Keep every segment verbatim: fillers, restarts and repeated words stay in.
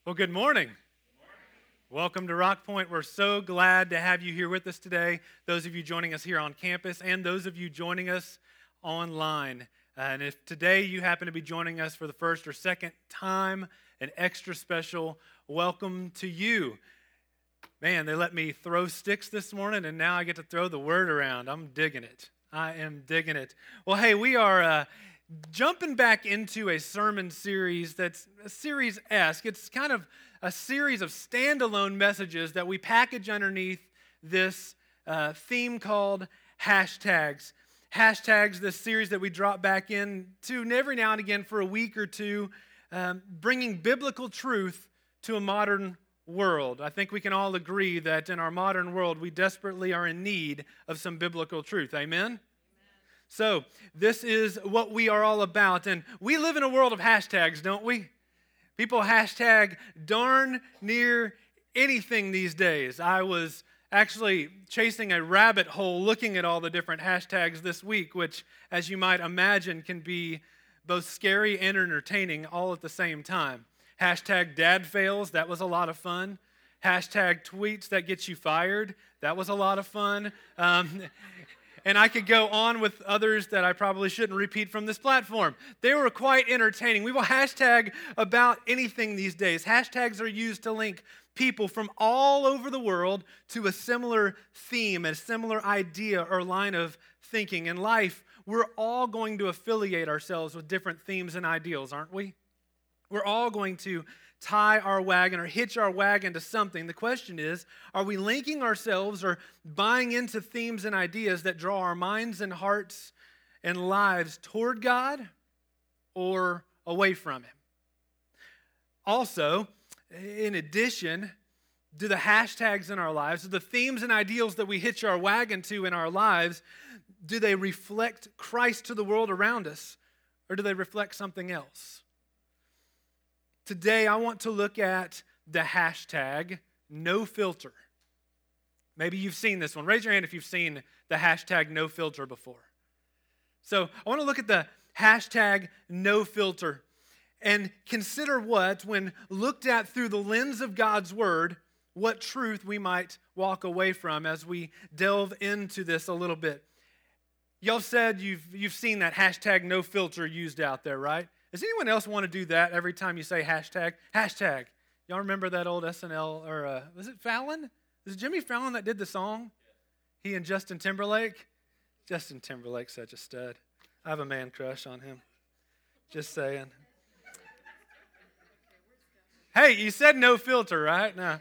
Well, good morning. Welcome to Rock Point. We're so glad to have you here with us today, those of you joining us here on campus and those of you joining us online. And if today you happen to be joining us for the first or second time, an extra special welcome to you. Man, they let me throw sticks this morning, and now I get to throw the word around. I'm digging it. I am digging it. Well, hey, we are uh, jumping back into a sermon series that's a series-esque. It's kind of a series of standalone messages that we package underneath this uh, theme called hashtags. Hashtags, this series that we drop back into every now and again for a week or two, um, bringing biblical truth to a modern world. I think we can all agree that in our modern world, we desperately are in need of some biblical truth. Amen? So, this is what we are all about. And we live in a world of hashtags, don't we? People hashtag darn near anything these days. I was actually chasing a rabbit hole looking at all the different hashtags this week, which, as you might imagine, can be both scary and entertaining all at the same time. Hashtag dad fails, that was a lot of fun. Hashtag tweets that get you fired, that was a lot of fun. Um, And I could go on with others that I probably shouldn't repeat from this platform. They were quite entertaining. We will hashtag about anything these days. Hashtags are used to link people from all over the world to a similar theme, a similar idea or line of thinking. In life, we're all going to affiliate ourselves with different themes and ideals, aren't we? We're all going to tie our wagon or hitch our wagon to something. The question is, are we linking ourselves or buying into themes and ideas that draw our minds and hearts and lives toward God or away from Him? Also, in addition, do the hashtags in our lives, do the themes and ideals that we hitch our wagon to in our lives, do they reflect Christ to the world around us, or do they reflect something else? Today, I want to look at the hashtag no filter. Maybe you've seen this one. Raise your hand if you've seen the hashtag no filter before. So I want to look at the hashtag no filter and consider what, when looked at through the lens of God's Word, what truth we might walk away from as we delve into this a little bit. Y'all said you've, you've seen that hashtag no filter used out there, right? Does anyone else want to do that every time you say hashtag? Hashtag. Y'all remember that old S N L, or uh, was it Fallon? Was it Jimmy Fallon that did the song? He and Justin Timberlake? Justin Timberlake's such a stud. I have a man crush on him. Just saying. Hey, you said no filter, right? No.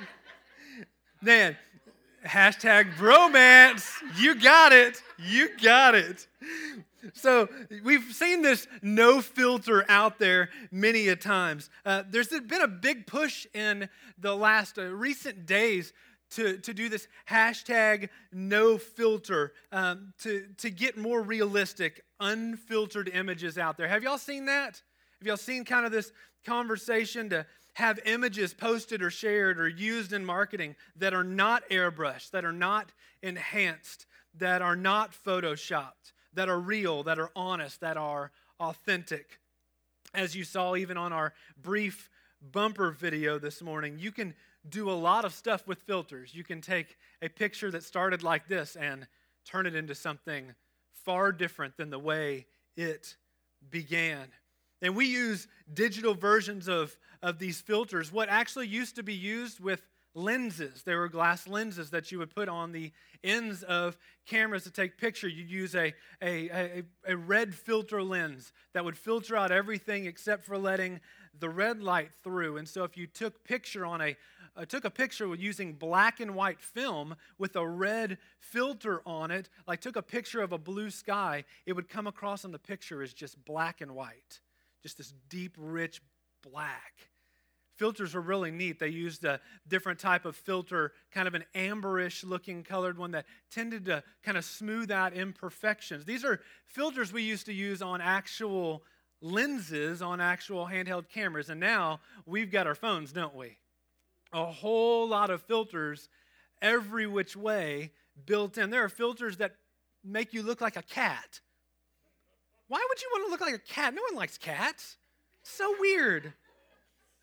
Man, hashtag bromance. You got it. You got it. So we've seen this no filter out there many a times. Uh, there's been a big push in the last uh, recent days to, to do this hashtag no filter, um, to, to get more realistic, unfiltered images out there. Have y'all seen that? Have y'all seen kind of this conversation to have images posted or shared or used in marketing that are not airbrushed, that are not enhanced, that are not photoshopped, that are real, that are honest, that are authentic? As you saw even on our brief bumper video this morning, you can do a lot of stuff with filters. You can take a picture that started like this and turn it into something far different than the way it began. And we use digital versions of, of these filters. What actually used to be used with lenses. There were glass lenses that you would put on the ends of cameras to take picture. You'd use a, a, a, a red filter lens that would filter out everything except for letting the red light through. And so if you took picture on a uh, took a picture with using black and white film with a red filter on it, like took a picture of a blue sky, it would come across on the picture as just black and white, just this deep, rich black. Filters were really neat. They used a different type of filter, kind of an amberish looking colored one that tended to kind of smooth out imperfections. These are filters we used to use on actual lenses, on actual handheld cameras. And now we've got our phones, don't we? A whole lot of filters every which way built in. There are filters that make you look like a cat. Why would you want to look like a cat? No one likes cats. So weird.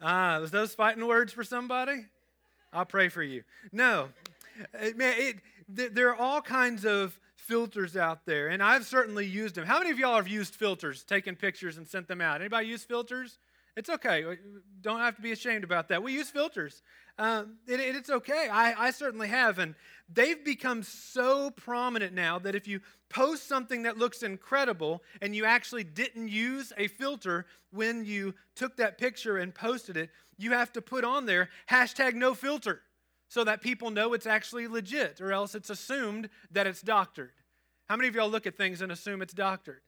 Ah, was those fighting words for somebody? I'll pray for you. No, it, man, it, th- there are all kinds of filters out there, and I've certainly used them. How many of y'all have used filters, taken pictures and sent them out? Anybody use filters? It's okay. Don't have to be ashamed about that. We use filters. Um, it, it, it's okay. I, I certainly have, and they've become so prominent now that if you post something that looks incredible and you actually didn't use a filter when you took that picture and posted it, you have to put on there hashtag no filter so that people know it's actually legit, or else it's assumed that it's doctored. How many of y'all look at things and assume it's doctored?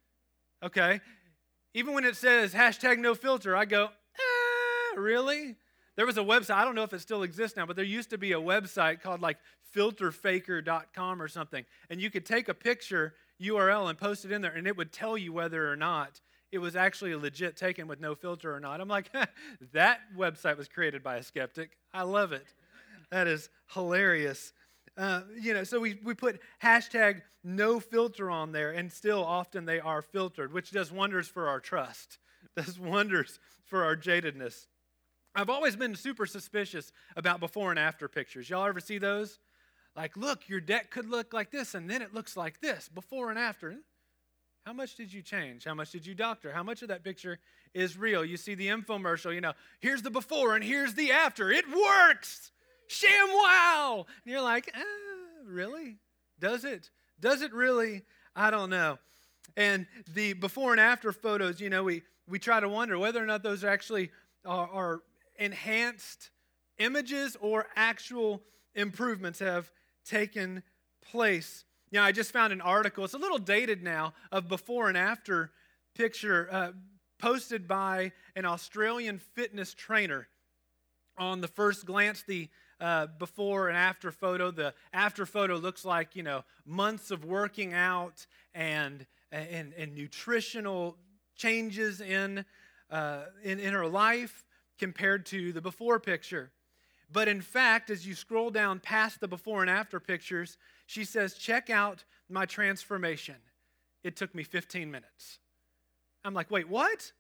Okay. Even when it says hashtag no filter, I go, ah, really? There was a website, I don't know if it still exists now, but there used to be a website called like filter faker dot com or something. And you could take a picture U R L and post it in there, and it would tell you whether or not it was actually legit taken with no filter or not. I'm like, that website was created by a skeptic. I love it. That is hilarious. Uh, you know, so we, we put hashtag no filter on there, and still often they are filtered, which does wonders for our trust, does wonders for our jadedness. I've always been super suspicious about before and after pictures. Y'all ever see those? Like, look, your deck could look like this, and then it looks like this, before and after. How much did you change? How much did you doctor? How much of that picture is real? You see the infomercial, you know, here's the before and here's the after. It works! Sham wow! And you're like, ah, really? Does it? Does it really? I don't know. And the before and after photos, you know, we, we try to wonder whether or not those actually are, are enhanced images or actual improvements have taken place. You know, I just found an article, it's a little dated now, of before and after picture uh, posted by an Australian fitness trainer. On the first glance, the uh, before and after photo, the after photo looks like, you know, months of working out and and, and nutritional changes in, uh, in in her life compared to the before picture. But in fact, as you scroll down past the before and after pictures, she says, check out my transformation. It took me fifteen minutes. I'm like, wait, what?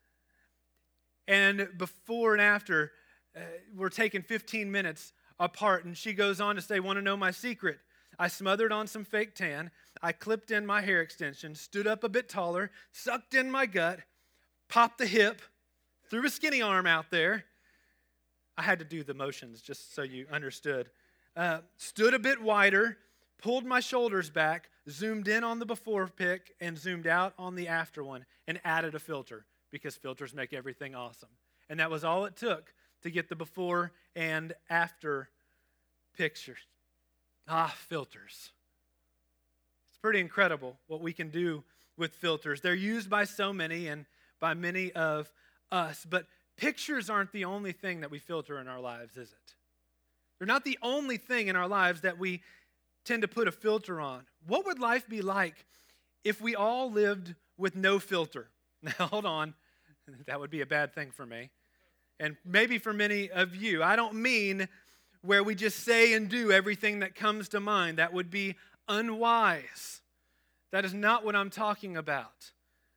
And before and after, uh, we're taking fifteen minutes apart. And she goes on to say, want to know my secret? I smothered on some fake tan. I clipped in my hair extension, stood up a bit taller, sucked in my gut, popped the hip, threw a skinny arm out there. I had to do the motions just so you understood. Uh, stood a bit wider, pulled my shoulders back, zoomed in on the before pic, and zoomed out on the after one, and added a filter, because filters make everything awesome. And that was all it took to get the before and after pictures. Ah, filters. It's pretty incredible what we can do with filters. They're used by so many and by many of us, but pictures aren't the only thing that we filter in our lives, is it? They're not the only thing in our lives that we tend to put a filter on. What would life be like if we all lived with no filter? Now, hold on. That would be a bad thing for me. And maybe for many of you. I don't mean where we just say and do everything that comes to mind. That would be unwise. That is not what I'm talking about.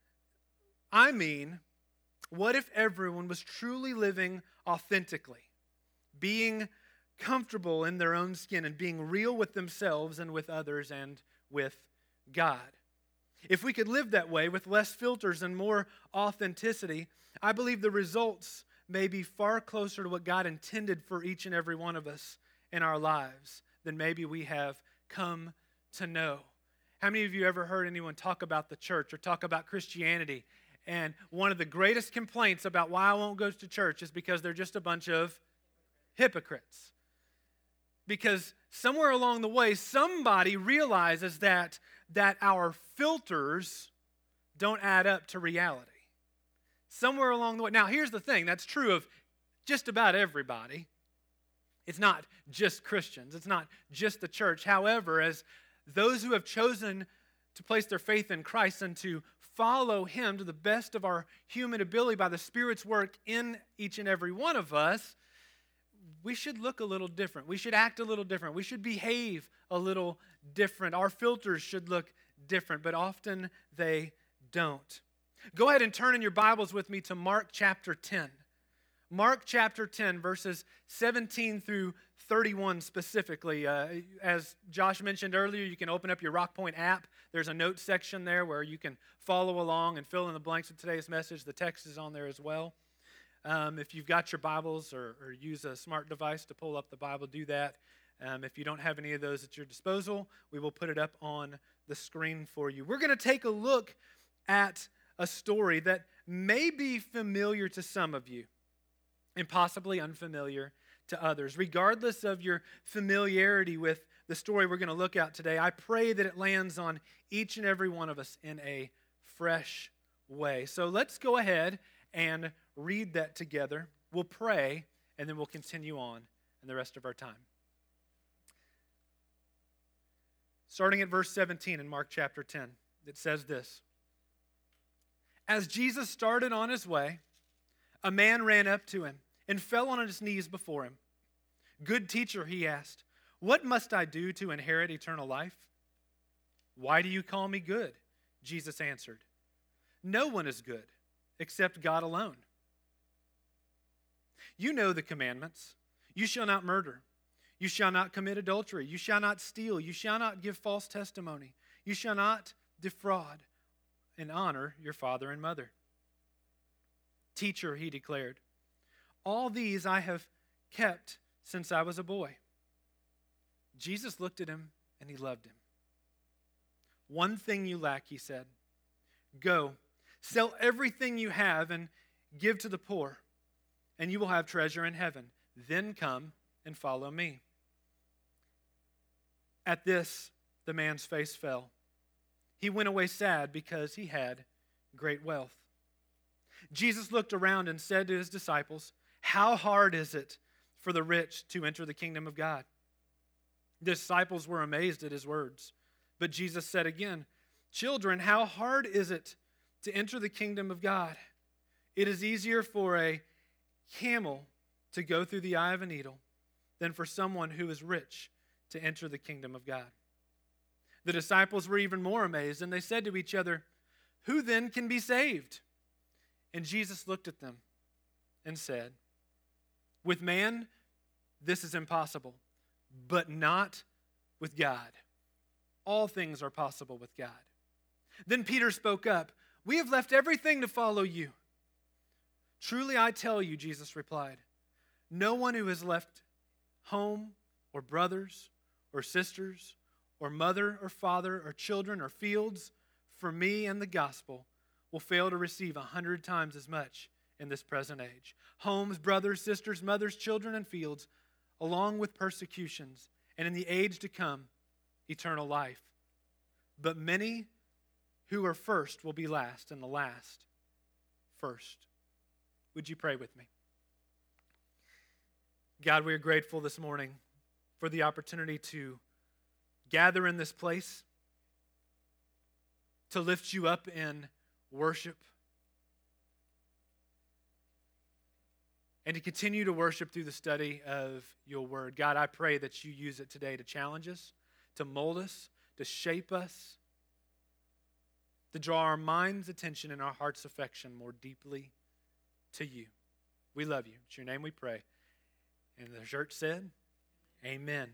I mean, what if everyone was truly living authentically, being comfortable in their own skin and being real with themselves and with others and with God? If we could live that way with less filters and more authenticity, I believe the results may be far closer to what God intended for each and every one of us in our lives than maybe we have come to know. How many of you ever heard anyone talk about the church or talk about Christianity? And one of the greatest complaints about why I won't go to church is because they're just a bunch of hypocrites. Because somewhere along the way, somebody realizes that, that our filters don't add up to reality. Somewhere along the way. Now, here's the thing. That's true of just about everybody. It's not just Christians. It's not just the church. However, as those who have chosen to place their faith in Christ and to follow Him to the best of our human ability by the Spirit's work in each and every one of us, we should look a little different. We should act a little different. We should behave a little different. Our filters should look different, but often they don't. Go ahead and turn in your Bibles with me to Mark chapter ten. Mark chapter ten, verses seventeen through thirty-one specifically. Uh, as Josh mentioned earlier, you can open up your Rock Point app. There's a notes section there where you can follow along and fill in the blanks of today's message. The text is on there as well. Um, if you've got your Bibles or, or use a smart device to pull up the Bible, do that. Um, if you don't have any of those at your disposal, we will put it up on the screen for you. We're going to take a look at a story that may be familiar to some of you and possibly unfamiliar to others. Regardless of your familiarity with the story we're going to look at today, I pray that it lands on each and every one of us in a fresh way. So let's go ahead and read that together. We'll pray, and then we'll continue on in the rest of our time. Starting at verse seventeen in Mark chapter ten, it says this. As Jesus started on his way, a man ran up to him and fell on his knees before him. Good teacher, he asked, what must I do to inherit eternal life? Why do you call me good? Jesus answered. No one is good except God alone. You know the commandments. You shall not murder. You shall not commit adultery. You shall not steal. You shall not give false testimony. You shall not defraud, and honor your father and mother. Teacher, he declared, all these I have kept since I was a boy. Jesus looked at him and he loved him. One thing you lack, he said. Go, sell everything you have and give to the poor, and you will have treasure in heaven. Then come and follow me. At this, the man's face fell. He went away sad because he had great wealth. Jesus looked around and said to his disciples, how hard is it for the rich to enter the kingdom of God? The disciples were amazed at his words. But Jesus said again, children, how hard is it to enter the kingdom of God? It is easier for a camel to go through the eye of a needle than for someone who is rich to enter the kingdom of God. The disciples were even more amazed, and they said to each other, who then can be saved? And Jesus looked at them and said, with man, this is impossible, but not with God. All things are possible with God. Then Peter spoke up, we have left everything to follow you. Truly I tell you, Jesus replied, no one who has left home or brothers or sisters or mother or father or children or fields for me and the gospel will fail to receive a hundred times as much in this present age. Homes, brothers, sisters, mothers, children, and fields, along with persecutions, and in the age to come, eternal life. But many who are first will be last, and the last first. Would you pray with me? God, we are grateful this morning for the opportunity to gather in this place, to lift you up in worship, and to continue to worship through the study of your word. God, I pray that you use it today to challenge us, to mold us, to shape us, to draw our mind's attention and our heart's affection more deeply to you. We love you. It's your name we pray. And the church said, amen.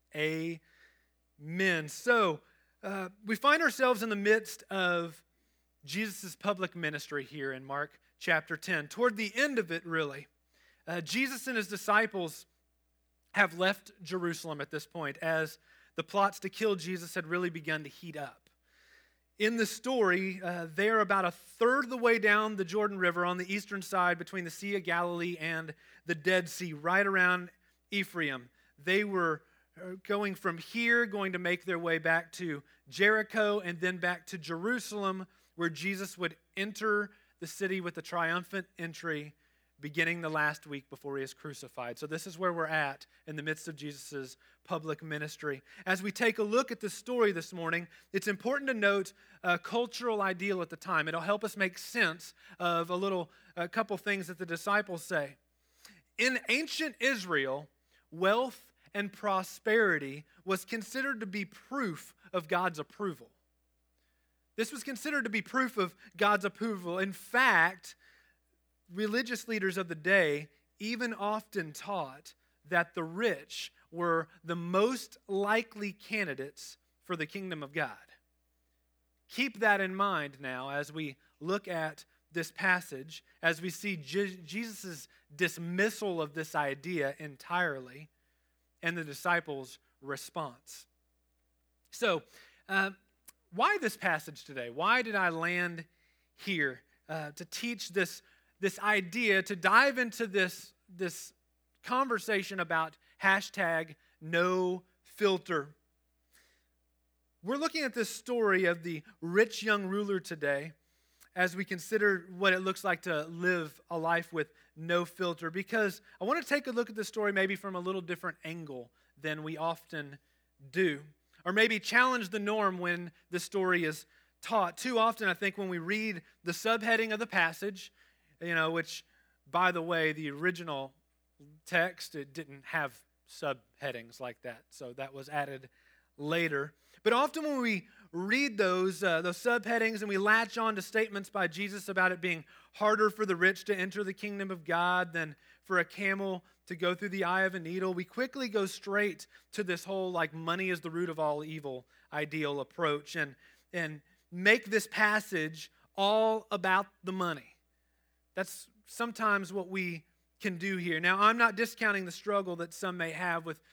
Amen. So, uh, we find ourselves in the midst of Jesus' public ministry here in Mark chapter ten. Toward the end of it, really, uh, Jesus and his disciples have left Jerusalem at this point as the plots to kill Jesus had really begun to heat up. In the story, uh, they're about a third of the way down the Jordan River on the eastern side between the Sea of Galilee and the Dead Sea, right around Ephraim. They were going from here, going to make their way back to Jericho and then back to Jerusalem, where Jesus would enter the city with a triumphant entry beginning the last week before he is crucified. So this is where we're at in the midst of Jesus' public ministry. As we take a look at this story this morning, it's important to note a cultural ideal at the time. It'll help us make sense of a little, a couple things that the disciples say. In ancient Israel, wealth and prosperity was considered to be proof of God's approval. This was considered to be proof of God's approval. In fact, religious leaders of the day even often taught that the rich were the most likely candidates for the kingdom of God. Keep that in mind now as we look at this passage, as we see Je- Jesus' dismissal of this idea entirely and the disciples' response. So, uh, why this passage today? Why did I land here uh, to teach this, this idea, to dive into this, this conversation about hashtag no filter? We're looking at this story of the rich young ruler today as we consider what it looks like to live a life with no filter, because I want to take a look at the story maybe from a little different angle than we often do, or maybe challenge the norm when the story is taught. Too often, I think, when we read the subheading of the passage, you know, which, by the way, the original text, it didn't have subheadings like that, so that was added later. But often when we read those, uh, those subheadings and we latch on to statements by Jesus about it being harder for the rich to enter the kingdom of God than for a camel to go through the eye of a needle, we quickly go straight to this whole like money is the root of all evil ideal approach and, and make this passage all about the money. That's sometimes what we can do here. Now, I'm not discounting the struggle that some may have with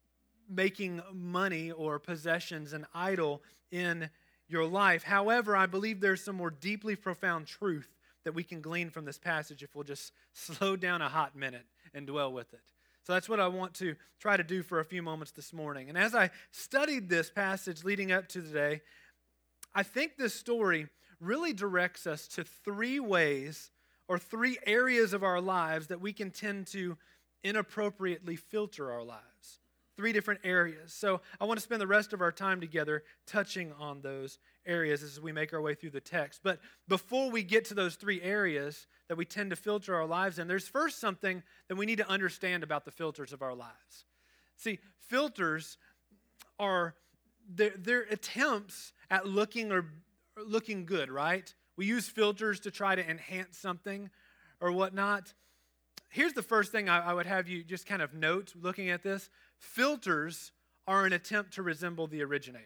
making money or possessions an idol in your life. However, I believe there's some more deeply profound truth that we can glean from this passage if we'll just slow down a hot minute and dwell with it. So that's what I want to try to do for a few moments this morning. And as I studied this passage leading up to today, I think this story really directs us to three ways or three areas of our lives that we can tend to inappropriately filter our lives. Three different areas. So I want to spend the rest of our time together touching on those areas as we make our way through the text. But before we get to those three areas that we tend to filter our lives in, there's first something that we need to understand about the filters of our lives. See, filters are they're, they're attempts at looking or looking good, right? We use filters to try to enhance something or whatnot. Here's the first thing I, I would have you just kind of note looking at this. Filters are an attempt to resemble the originator.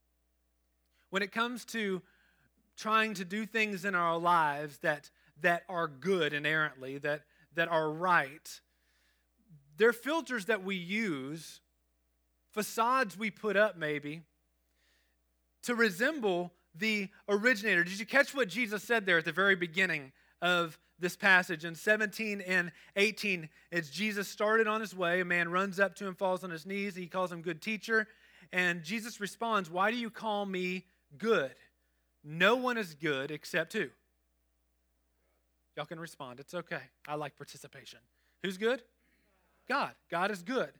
When it comes to trying to do things in our lives that, that are good inherently, that, that are right, they're filters that we use, facades we put up maybe, to resemble the originator. Did you catch what Jesus said there at the very beginning of this passage? In seventeen and eighteen, as Jesus started on his way, a man runs up to him, falls on his knees, he calls him good teacher, and Jesus responds, "Why do you call me good? No one is good except who?" Y'all can respond. It's okay. I like participation. Who's good? God. God is good.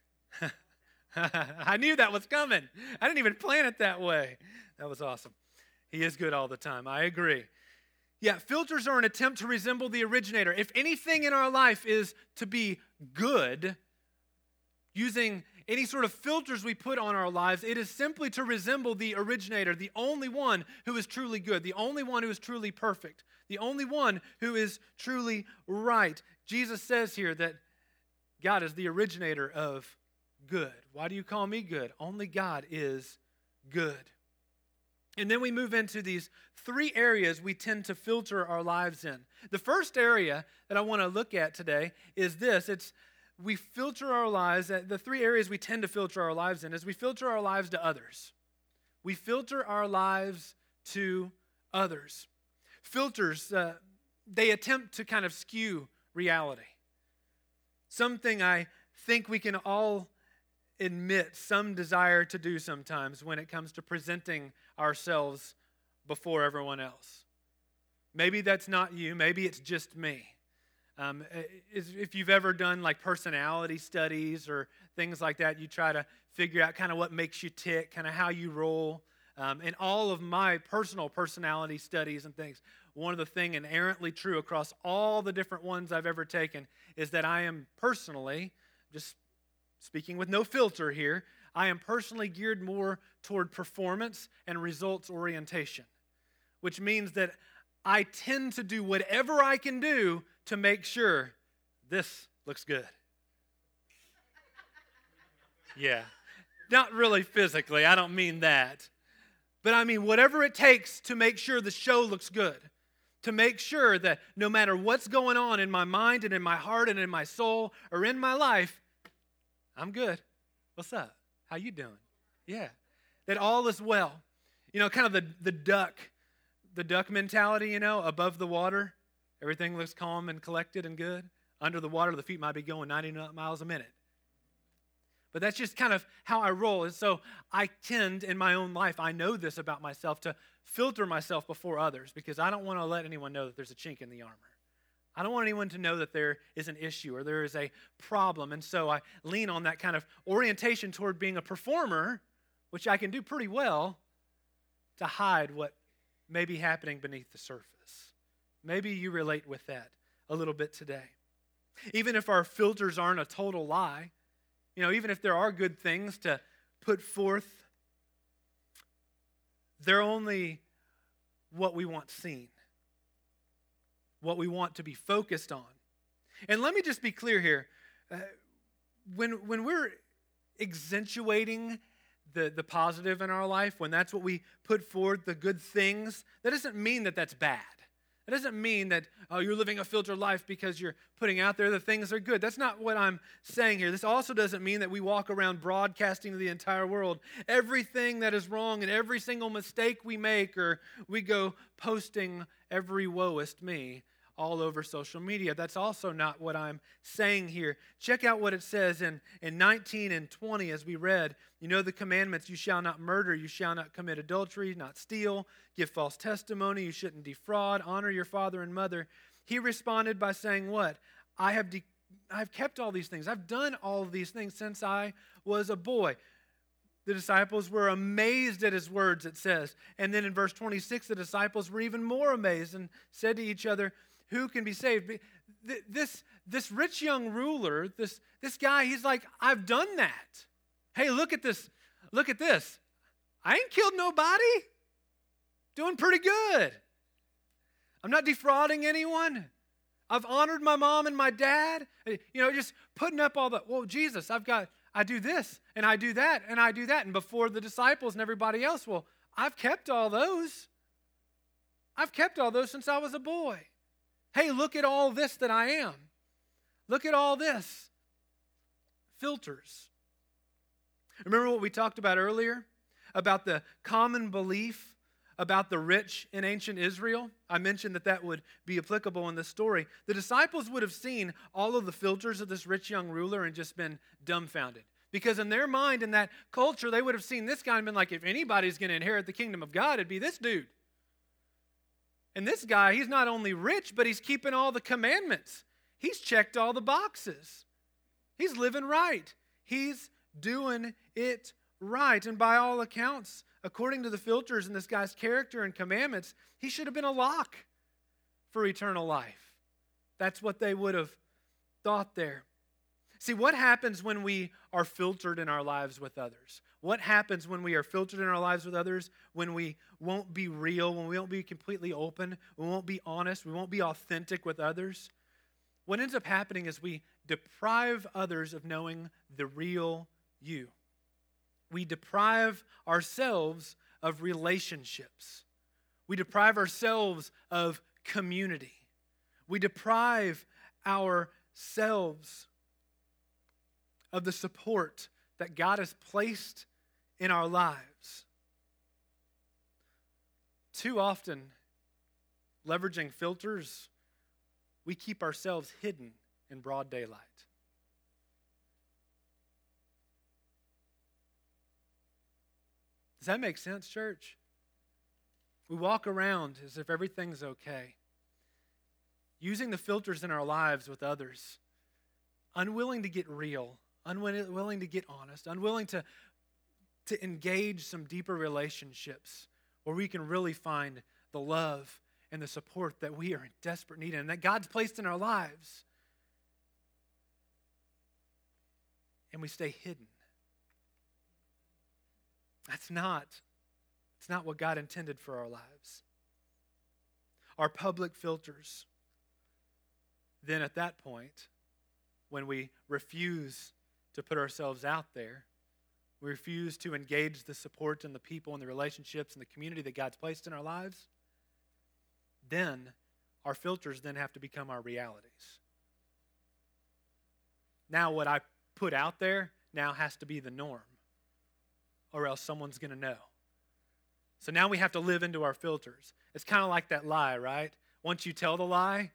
I knew that was coming. I didn't even plan it that way. That was awesome. He is good all the time. I agree. Yeah, filters are an attempt to resemble the originator. If anything in our life is to be good, using any sort of filters we put on our lives, it is simply to resemble the originator, the only one who is truly good, the only one who is truly perfect, the only one who is truly right. Jesus says here that God is the originator of good. Why do you call me good? Only God is good. And then we move into these three areas we tend to filter our lives in. The first area that I want to look at today is this. It's we filter our lives, the three areas we tend to filter our lives in is we filter our lives to others. We filter our lives to others. Filters, uh, they attempt to kind of skew reality. Something I think we can all admit some desire to do sometimes when it comes to presenting ourselves before everyone else. Maybe that's not you. Maybe it's just me. Um, if you've ever done like personality studies or things like that, you try to figure out kind of what makes you tick, kind of how you roll. Um, in all of my personal personality studies and things, one of the things inherently true across all the different ones I've ever taken is that I am personally, just speaking with no filter here, I am personally geared more toward performance and results orientation, which means that I tend to do whatever I can do to make sure this looks good. Yeah. Not really physically, I don't mean that. But I mean whatever it takes to make sure the show looks good. To make sure that no matter what's going on in my mind and in my heart and in my soul or in my life, I'm good. What's up? How you doing? Yeah. That all is well. You know, kind of the, the duck, the duck mentality, you know, above the water. Everything looks calm and collected and good. Under the water, the feet might be going ninety miles a minute. But that's just kind of how I roll. And so I tend in my own life, I know this about myself, to filter myself before others because I don't want to let anyone know that there's a chink in the armor. I don't want anyone to know that there is an issue or there is a problem. And so I lean on that kind of orientation toward being a performer, which I can do pretty well, to hide what may be happening beneath the surface. Maybe you relate with that a little bit today. Even if our filters aren't a total lie, you know, even if there are good things to put forth, they're only what we want seen, what we want to be focused on. And let me just be clear here. Uh, when, when we're accentuating the, the positive in our life, when that's what we put forward, the good things, that doesn't mean that that's bad. It doesn't mean that, oh, you're living a filtered life because you're putting out there the things that are good. That's not what I'm saying here. This also doesn't mean that we walk around broadcasting to the entire world everything that is wrong and every single mistake we make, or we go posting every woeist me all over social media. That's also not what I'm saying here. Check out what it says in, in nineteen and twenty as we read. You know the commandments: you shall not murder, you shall not commit adultery, not steal, give false testimony, you shouldn't defraud, honor your father and mother. He responded by saying what? I have de- I've kept all these things. I've done all of these things since I was a boy. The disciples were amazed at his words, it says. And then in verse twenty-six, the disciples were even more amazed and said to each other, who can be saved? This, this rich young ruler, this, this guy, he's like, I've done that. Hey, look at this. Look at this. I ain't killed nobody. Doing pretty good. I'm not defrauding anyone. I've honored my mom and my dad. You know, just putting up all the, well, Jesus, I've got, I do this and I do that and I do that. And before the disciples and everybody else, well, I've kept all those. I've kept all those since I was a boy. Hey, look at all this that I am. Look at all this. Filters. Remember what we talked about earlier? About the common belief about the rich in ancient Israel? I mentioned that that would be applicable in this story. The disciples would have seen all of the filters of this rich young ruler and just been dumbfounded. Because in their mind, in that culture, they would have seen this guy and been like, if anybody's going to inherit the kingdom of God, it'd be this dude. And this guy, he's not only rich, but he's keeping all the commandments. He's checked all the boxes. He's living right. He's doing it right. And by all accounts, according to the filters in this guy's character and commandments, he should have been a lock for eternal life. That's what they would have thought there. See, what happens when we are filtered in our lives with others? What happens when we are filtered in our lives with others, when we won't be real, when we won't be completely open, we won't be honest, we won't be authentic with others? What ends up happening is we deprive others of knowing the real you. We deprive ourselves of relationships. We deprive ourselves of community. We deprive ourselves of the support that God has placed in our lives. Too often, leveraging filters, we keep ourselves hidden in broad daylight. Does that make sense, church? We walk around as if everything's okay, using the filters in our lives with others, unwilling to get real, unwilling to get honest, unwilling to, to engage some deeper relationships where we can really find the love and the support that we are in desperate need of and that God's placed in our lives. And we stay hidden. That's not, it's not what God intended for our lives. Our public filters, then at that point, when we refuse to put ourselves out there, we refuse to engage the support and the people and the relationships and the community that God's placed in our lives, then our filters then have to become our realities. Now what I put out there now has to be the norm, or else someone's going to know. So now we have to live into our filters. It's kind of like that lie, right? Once you tell the lie,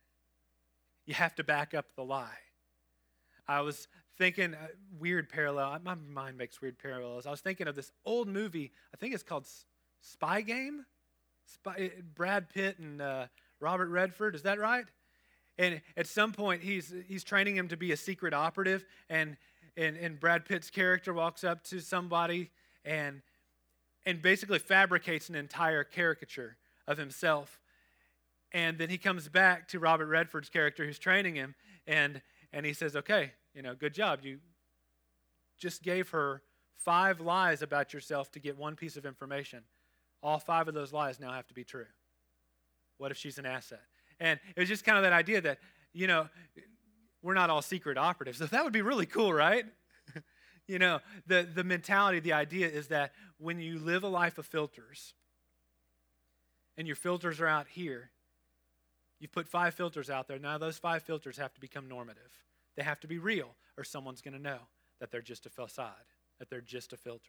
you have to back up the lie. I was thinking, uh, weird parallel. My mind makes weird parallels. I was thinking of this old movie. I think it's called Spy Game. Spy, Brad Pitt and uh, Robert Redford. Is that right? And at some point, he's he's training him to be a secret operative, and and, and Brad Pitt's character walks up to somebody and and basically fabricates an entire caricature of himself. And then he comes back to Robert Redford's character who's training him, and and he says, okay, you know, good job. You just gave her five lies about yourself to get one piece of information. All five of those lies now have to be true. What if she's an asset? And it was just kind of that idea that, you know, we're not all secret operatives. So that would be really cool, right? You know, the, the mentality, the idea is that when you live a life of filters, and your filters are out here, you've put five filters out there. Now those five filters have to become normative. They have to be real, or someone's going to know that they're just a facade, that they're just a filter.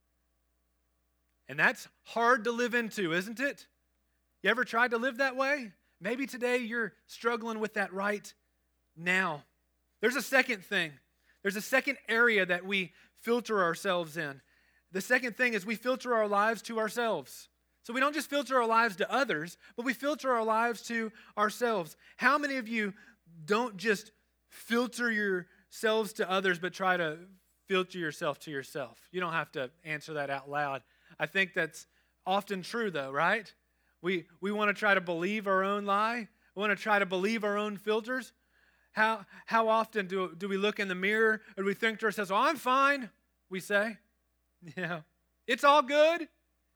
And that's hard to live into, isn't it? You ever tried to live that way? Maybe today you're struggling with that right now. There's a second thing. There's a second area that we filter ourselves in. The second thing is we filter our lives to ourselves. So we don't just filter our lives to others, but we filter our lives to ourselves. How many of you don't just filter yourselves to others, but try to filter yourself to yourself? You don't have to answer that out loud. I think that's often true, though, right? We we want to try to believe our own lie. We want to try to believe our own filters. How how often do, do we look in the mirror and we think to ourselves, oh, I'm fine, we say. You know, it's all good.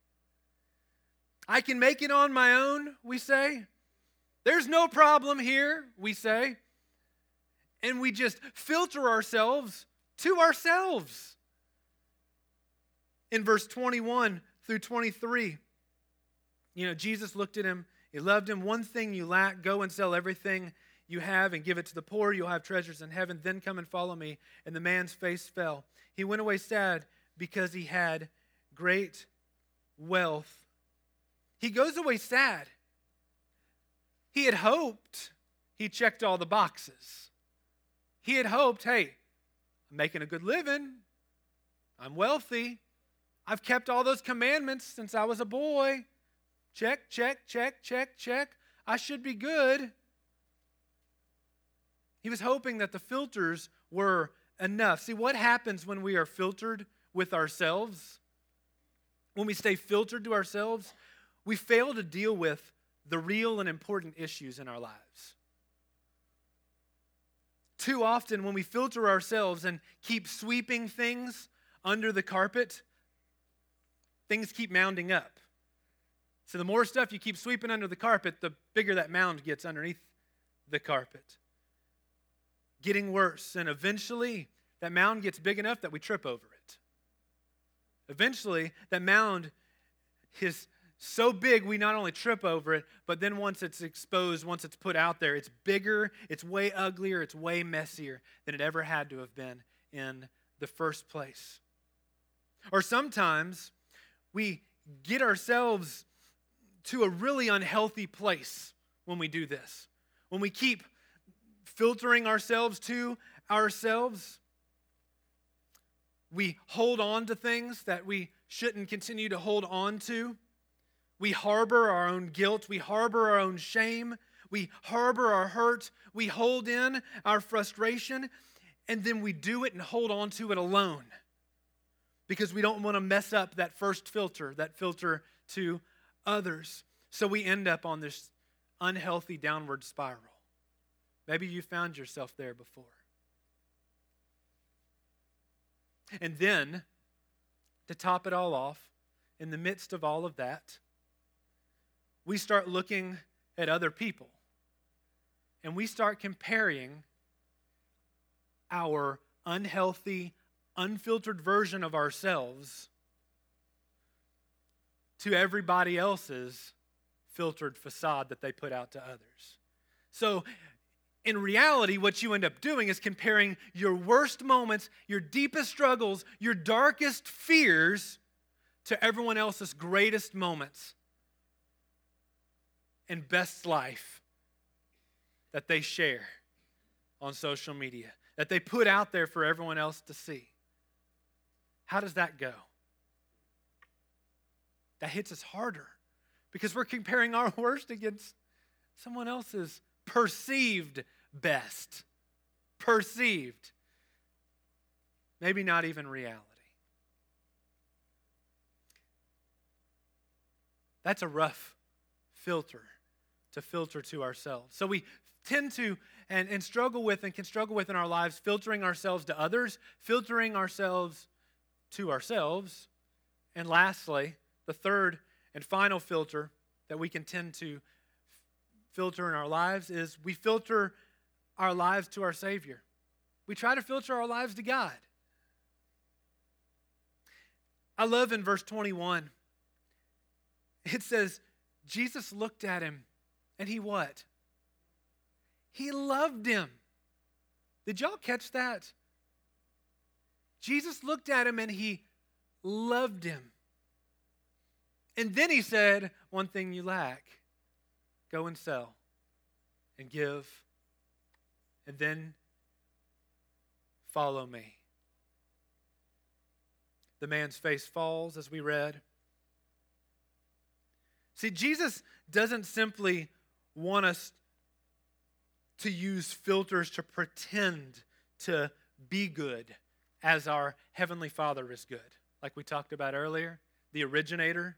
I can make it on my own, we say. There's no problem here, we say. And we just filter ourselves to ourselves. In verse twenty-one through twenty-three, you know, Jesus looked at him. He loved him. One thing you lack, go and sell everything you have and give it to the poor. You'll have treasures in heaven. Then come and follow me. And the man's face fell. He went away sad because he had great wealth. He goes away sad. He had hoped he checked all the boxes. He had hoped, hey, I'm making a good living. I'm wealthy. I've kept all those commandments since I was a boy. Check, check, check, check, check. I should be good. He was hoping that the filters were enough. See, what happens when we are filtered with ourselves? When we stay filtered to ourselves, we fail to deal with the real and important issues in our lives. Too often, when we filter ourselves and keep sweeping things under the carpet, things keep mounding up. So the more stuff you keep sweeping under the carpet, the bigger that mound gets underneath the carpet. Getting worse, and eventually that mound gets big enough that we trip over it. Eventually, that mound is so big we not only trip over it, but then once it's exposed, once it's put out there, it's bigger, it's way uglier, it's way messier than it ever had to have been in the first place. Or sometimes we get ourselves to a really unhealthy place when we do this. When we keep filtering ourselves to ourselves, we hold on to things that we shouldn't continue to hold on to. We harbor our own guilt. We harbor our own shame. We harbor our hurt. We hold in our frustration, and then we do it and hold on to it alone because we don't want to mess up that first filter, that filter to others. So we end up on this unhealthy downward spiral. Maybe you found yourself there before. And then, to top it all off, in the midst of all of that, we start looking at other people. And we start comparing our unhealthy, unfiltered version of ourselves to everybody else's filtered facade that they put out to others. So, in reality, what you end up doing is comparing your worst moments, your deepest struggles, your darkest fears to everyone else's greatest moments and best life that they share on social media, that they put out there for everyone else to see. How does that go? That hits us harder because we're comparing our worst against someone else's perceived best. Perceived. Maybe not even reality. That's a rough filter to filter to ourselves. So we tend to and, and struggle with and can struggle with in our lives filtering ourselves to others, filtering ourselves to ourselves, and lastly, the third and final filter that we can tend to filter in our lives is we filter our lives to our Savior. We try to filter our lives to God. I love in verse twenty-one, it says, Jesus looked at him and he what? He loved him. Did y'all catch that? Jesus looked at him and he loved him. And then he said, one thing you lack, go and sell and give, and then follow me. The man's face falls, as we read. See, Jesus doesn't simply want us to use filters to pretend to be good as our Heavenly Father is good, like we talked about earlier, the originator.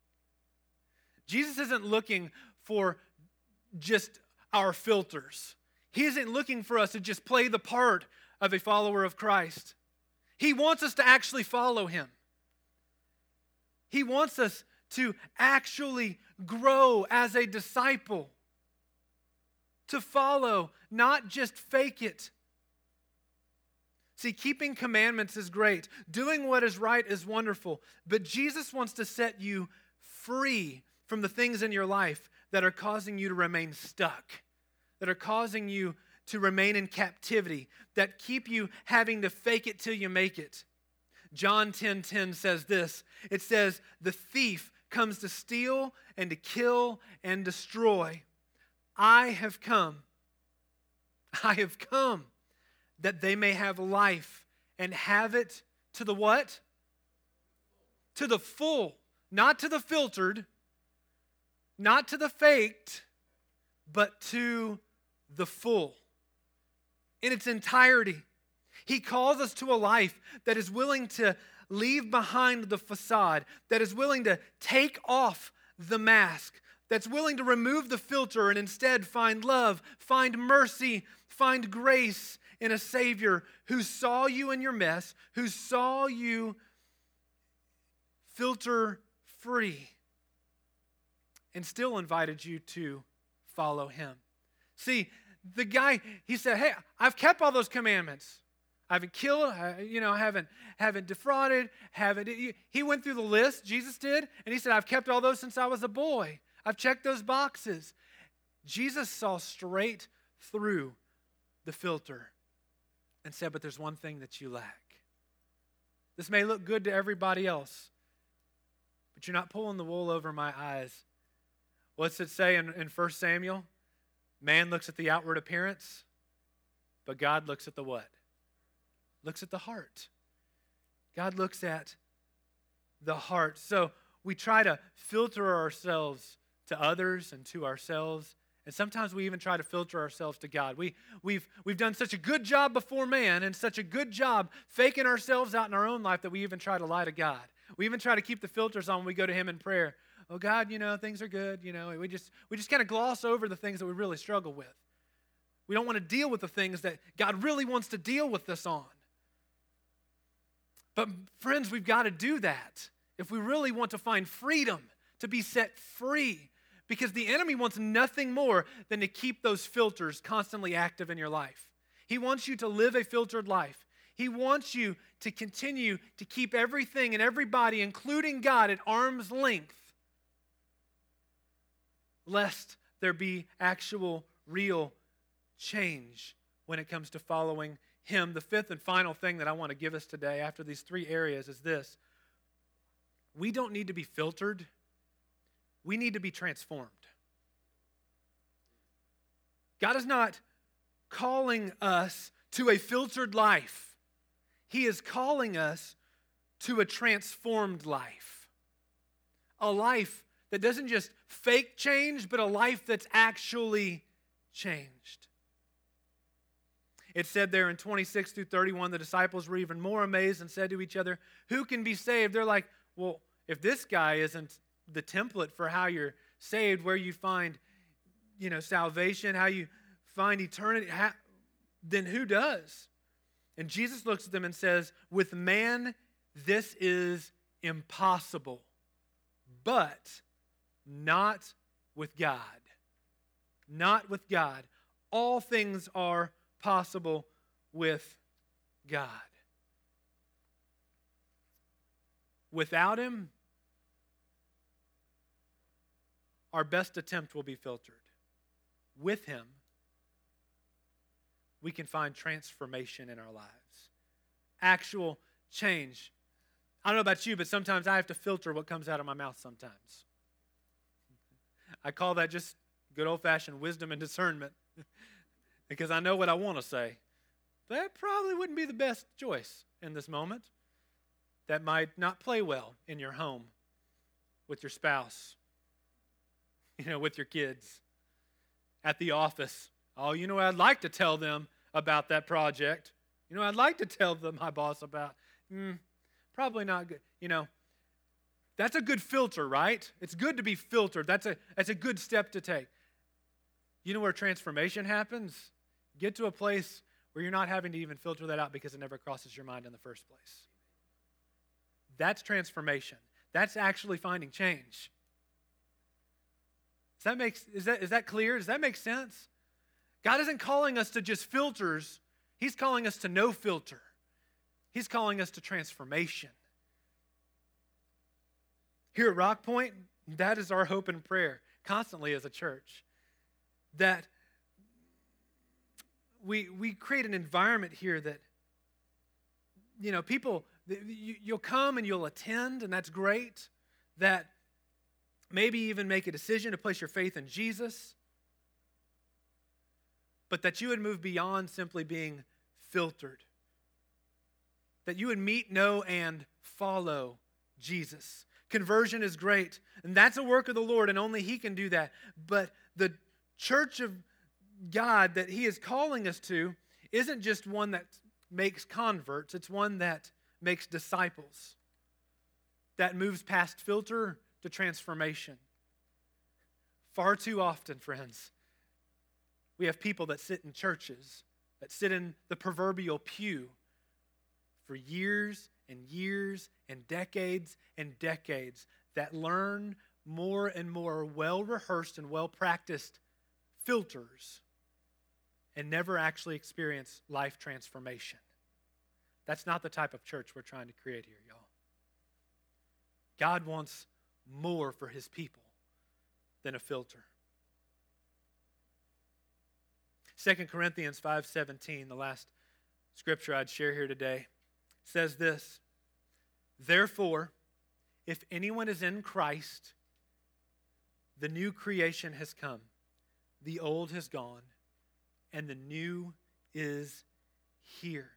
Jesus isn't looking for just our filters. He isn't looking for us to just play the part of a follower of Christ. He wants us to actually follow him. He wants us to actually grow as a disciple, to follow, not just fake it. See, keeping commandments is great. Doing what is right is wonderful. But Jesus wants to set you free from the things in your life that are causing you to remain stuck, that are causing you to remain in captivity, that keep you having to fake it till you make it. John ten ten says this. It says, the thief comes to steal and to kill and destroy. I have come. I have come that they may have life and have it to the what? To the full, not to the filtered, not to the faked, but to the full in its entirety. He calls us to a life that is willing to leave behind the facade, that is willing to take off the mask, that's willing to remove the filter and instead find love, find mercy, find grace in a Savior who saw you in your mess, who saw you filter free, and still invited you to follow him. See, the guy, he said, hey, I've kept all those commandments. I haven't killed, I, you know, haven't, haven't defrauded, haven't, he went through the list, Jesus did, and he said, I've kept all those since I was a boy. I've checked those boxes. Jesus saw straight through the filter and said, but there's one thing that you lack. This may look good to everybody else, but you're not pulling the wool over my eyes. What's it say in, in First Samuel? Man looks at the outward appearance, but God looks at the what? Looks at the heart. God looks at the heart. So we try to filter ourselves to others and to ourselves, and sometimes we even try to filter ourselves to God. We, we've, we've done such a good job before man and such a good job faking ourselves out in our own life that we even try to lie to God. We even try to keep the filters on when we go to him in prayer. Oh, God, you know, things are good. You know, we just we just kind of gloss over the things that we really struggle with. We don't want to deal with the things that God really wants to deal with us on. But friends, we've got to do that if we really want to find freedom, to be set free. Because the enemy wants nothing more than to keep those filters constantly active in your life. He wants you to live a filtered life. He wants you to continue to keep everything and everybody, including God, at arm's length, lest there be actual, real change when it comes to following Him. The fifth and final thing that I want to give us today after these three areas is this. We don't need to be filtered. We need to be transformed. God is not calling us to a filtered life. He is calling us to a transformed life. A life that doesn't just fake change, but a life that's actually changed. It said there in twenty-six through thirty-one, the disciples were even more amazed and said to each other, who can be saved? They're like, well, if this guy isn't the template for how you're saved, where you find, you know, salvation, how you find eternity, how, then who does? And Jesus looks at them and says, with man, this is impossible, but not with God. Not with God. All things are possible with God. Without Him, our best attempt will be filtered. With Him, we can find transformation in our lives. Actual change. I don't know about you, but sometimes I have to filter what comes out of my mouth sometimes. I call that just good old-fashioned wisdom and discernment because I know what I want to say. That probably wouldn't be the best choice in this moment. That might not play well in your home, with your spouse, you know, with your kids, at the office. Oh, you know, I'd like to tell them about that project. You know, I'd like to tell them my boss about. Mm, probably not good. You know, that's a good filter, right? It's good to be filtered. That's a, that's a good step to take. You know where transformation happens? Get to a place where you're not having to even filter that out because it never crosses your mind in the first place. That's transformation. That's actually finding change. Does that make, is that, is that clear? Does that make sense? God isn't calling us to just filters. He's calling us to no filter. He's calling us to transformation. Here at Rock Point, that is our hope and prayer constantly as a church. That we, we create an environment here that, you know, people, you'll come and you'll attend, and that's great. That maybe even make a decision to place your faith in Jesus. But that you would move beyond simply being filtered. That you would meet, know, and follow Jesus. Conversion is great, and that's a work of the Lord, and only He can do that. But the church of God that He is calling us to isn't just one that makes converts, it's one that makes disciples, that moves past filter to transformation. Far too often, friends, we have people that sit in churches, that sit in the proverbial pew for years and years and decades and decades, that learn more and more well-rehearsed and well-practiced filters and never actually experience life transformation. That's not the type of church we're trying to create here, y'all. God wants more for His people than a filter. Second Corinthians five seventeen, the last scripture I'd share here today, says this: therefore, if anyone is in Christ, the new creation has come, the old has gone, and the new is here.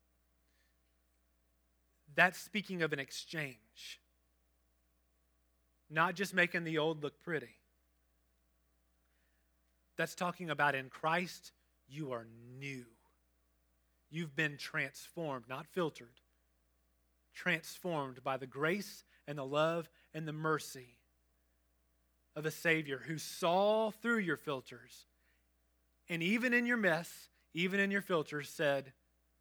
That's speaking of an exchange. Not just making the old look pretty. That's talking about in Christ, you are new. You've been transformed, not filtered. Transformed by the grace and the love and the mercy of a Savior who saw through your filters, and even in your mess, even in your filters, said,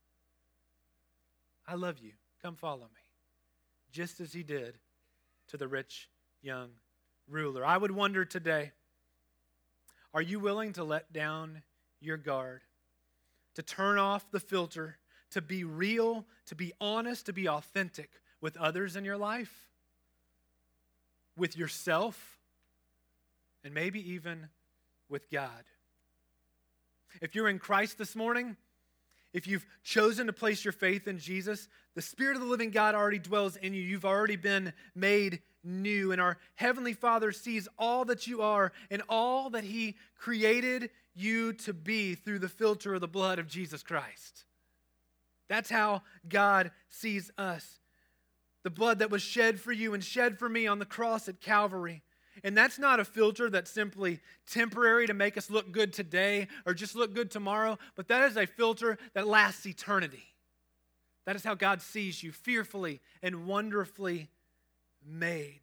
I love you. Come follow me. Just as He did to the rich young ruler. I would wonder today, are you willing to let down your guard? to turn off the filter, to be real, to be honest, to be authentic with others in your life, with yourself, and maybe even with God. If you're in Christ this morning, if you've chosen to place your faith in Jesus, the Spirit of the living God already dwells in you. You've already been made new, and our Heavenly Father sees all that you are and all that He created you to be through the filter of the blood of Jesus Christ. That's how God sees us. The blood that was shed for you and shed for me on the cross at Calvary. And that's not a filter that's simply temporary to make us look good today or just look good tomorrow, but that is a filter that lasts eternity. That is how God sees you, fearfully and wonderfully made.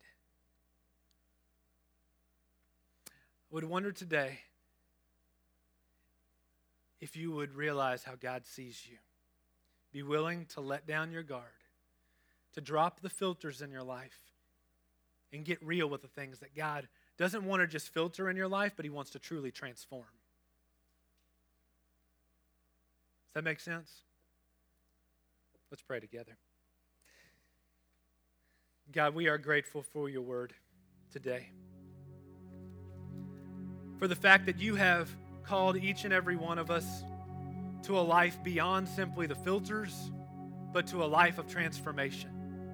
I would wonder today if you would realize how God sees you. Be willing to let down your guard, to drop the filters in your life, and get real with the things that God doesn't want to just filter in your life, but He wants to truly transform. Does that make sense? Let's pray together. God, we are grateful for your word today. For the fact that you have called each and every one of us to a life beyond simply the filters, but to a life of transformation.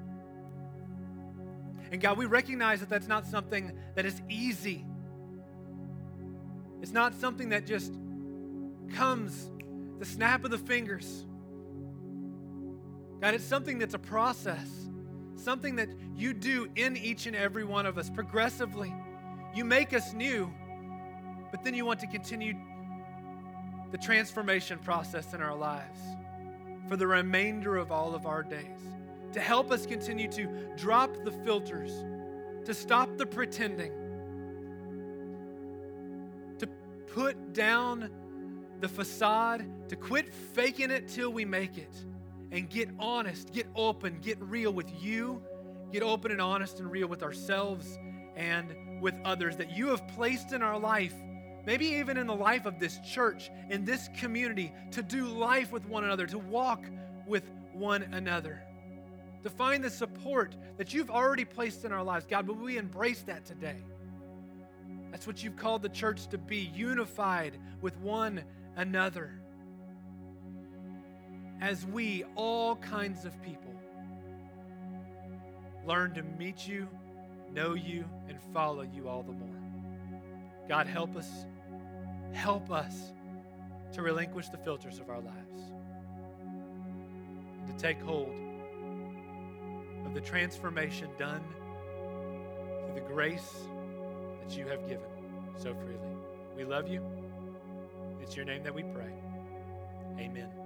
And God, we recognize that that's not something that is easy. It's not something that just comes the snap of the fingers. God, it's something that's a process, something that you do in each and every one of us progressively. You make us new, but then you want to continue the transformation process in our lives for the remainder of all of our days, to help us continue to drop the filters, to stop the pretending, to put down the facade, to quit faking it till we make it, and get honest, get open, get real with you, get open and honest and real with ourselves and with others that you have placed in our life, maybe even in the life of this church, in this community, to do life with one another, to walk with one another, to find the support that you've already placed in our lives. God, will we embrace that today? That's what you've called the church to be, unified with one another. As we, all kinds of people, learn to meet you, know you, and follow you all the more. God, help us, help us to relinquish the filters of our lives, to take hold of the transformation done through the grace that you have given so freely. We love you. It's your name that we pray. Amen.